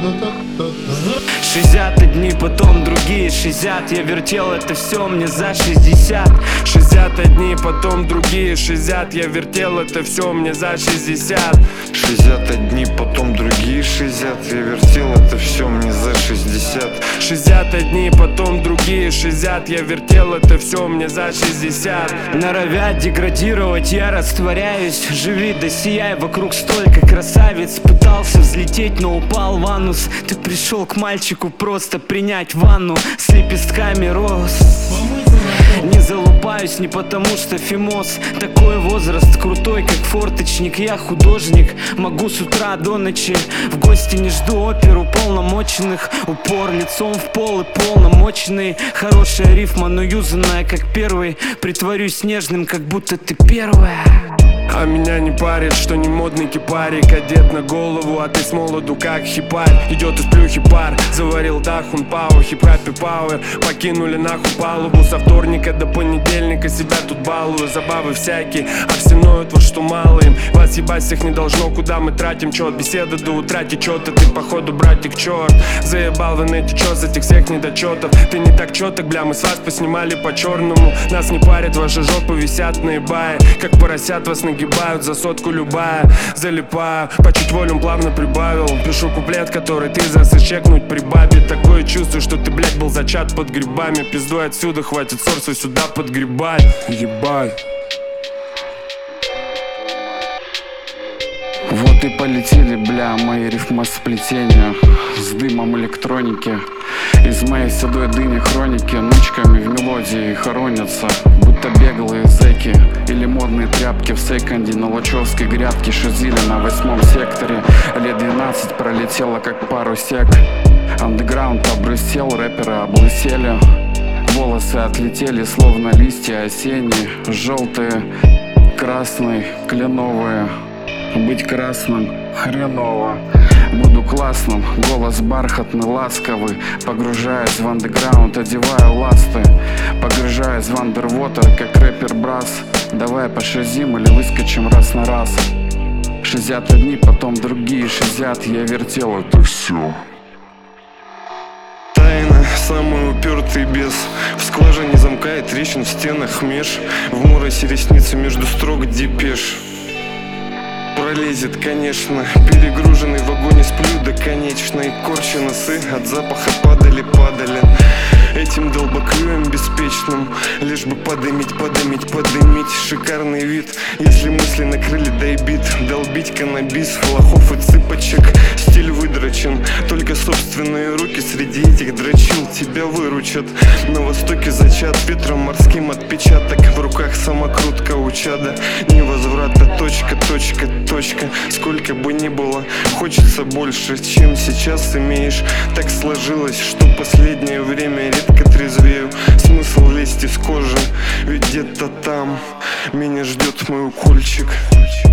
60 дней, потом другие 60. Я вертел это все, мне за 60. 60 дней, потом другие 60. Я вертел это все, мне за 60. 60 дней, потом другие 60. Я вертел это все, мне за 60. 60 дней, потом другие 60. Я вертел это все, мне за 60. Норовят деградировать, я растворяюсь. Живи да сияй, вокруг столько красавиц. Пытался взлететь, но упал в анус. Ты пришел к мальчику просто принять ванну с лепестками роз. Не залупаюсь не потому что фимоз. Такой возраст крутой, как форточник. Я художник, могу с утра до ночи. В гости не жду оперу полномоченных. Упор лицом в пол и полномоченный. Хорошая рифма, но юзанная как первый. Притворюсь нежным, как будто ты первая. А меня не парит, что не модный кипарик. Одет на голову, а ты с молоду как хипарь. Идет из плюхи пар, заварил дахун пау. Хип-хаппи пауэр, покинули нахуй палубу. Со вторника до понедельника себя тут балую. Забавы всякие, а все ноют, вот что мало им. Вас ебать всех не должно, куда мы тратим чёт. Беседа до утра течет, а ты походу братик черт. Заебал в инете чё с этих всех недочетов. Ты не так чёток, бля, мы с вас поснимали по черному. Нас не парят, ваши жопы висят на ебае. Как поросят вас нагибают, за сотку любая. Залипаю, по чуть волюм плавно прибавил. Пишу куплет, который ты засышь чекнуть при бабе. Такое чувство, что ты, блядь, был зачат под грибами. Пиздуй отсюда, хватит сорсу сюда подгребать. Ебать. Вот и полетели, бля, мои рифмосплетения с дымом электроники. Из моей седой дыни хроники ночками в мелодии хоронятся, будто беглые зэки или модные тряпки в секонде на лачевской грядке. Шизили на 8-м секторе. Лет 12 пролетело как пару сек. Андеграунд обрусел, рэперы облысели. Волосы отлетели, словно листья осенние. Желтые, красные, кленовые. Быть красным хреново. Буду классным, голос бархатный, ласковый. Погружаясь в андеграунд, одеваю ласты. Погружаясь в андервотер, как рэпер Брас. Давай пошазим или выскочим раз на раз. 60 дней, потом другие 60. Я вертел это все. Тайна, самый упертый бес. В скважине замка и трещин в стенах меж. В моросе ресницы между строк депеш. Пролезет, конечно, перегруженный в вагоне сплю до конечной. Корчи носы, от запаха падали. Этим долбоклюем беспечным, лишь бы подымить. Шикарный вид, если мысли накрыли, дай бит. Долбить каннабис, лохов и цыпочек. Стиль выдрочен, только собственные руки среди этих дрочил тебя выручат. На востоке зачат ветром морским отпечаток. В руках самокрутка у чада. Невозврата, точка. Сколько бы ни было, хочется больше, чем сейчас имеешь. Так сложилось, что последнее время редко трезвею. Смысл лезть из кожи, ведь где-то там меня ждет мой укольчик.